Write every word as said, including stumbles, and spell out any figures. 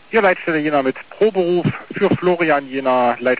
Hier Leitstelle Jena mit Proberuf für Florian Jena, Leitstelle